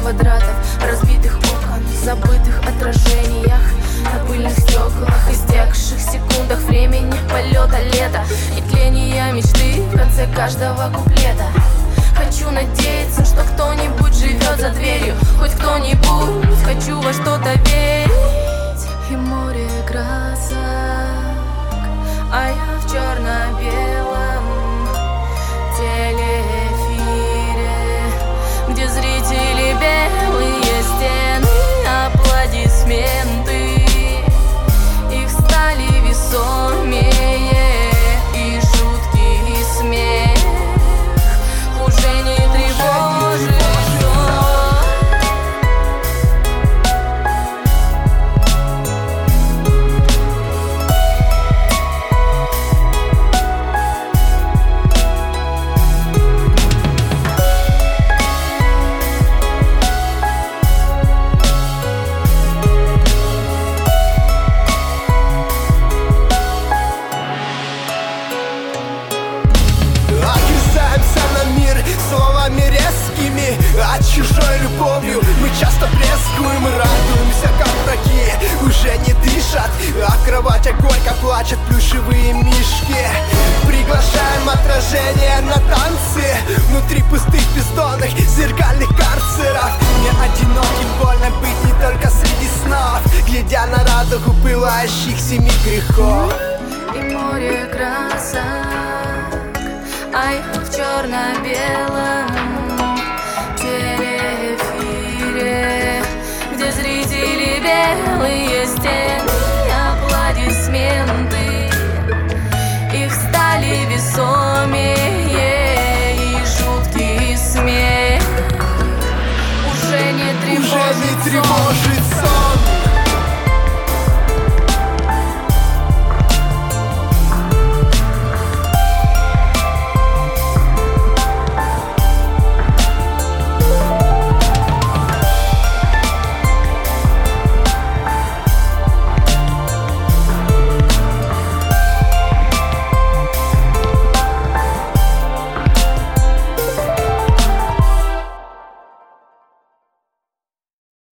квадратов, разбитых окон, забытых отражениях, на пыльных стеклах, истекших секундах времени полета лета и тления мечты в конце каждого куплета. Хочу надеяться, что кто-нибудь живет за дверью, хоть кто-нибудь, хочу во что-то верить. И море красок, а я в черно-белом телеэфире, где зрители белые стены, аплодисменты, их стали весомее, и шутки, и смех уже не тревожит. Словами резкими, а чужой любовью мы часто брезгуем и радуемся, как враги уже не дышат, а кровать горько плачет плюшевые мишки. Приглашаем отражение на танцы внутри пустых бездонных зеркальных карцеров. Мне одиноким больно быть не только среди снов, глядя на радугу пылающих 7 грехов. И море красок, а я в черно-белом телеэфире, где зрители белые стены, аплодисменты, их стали весомее, и шутки, и смех уже не тревожит сон.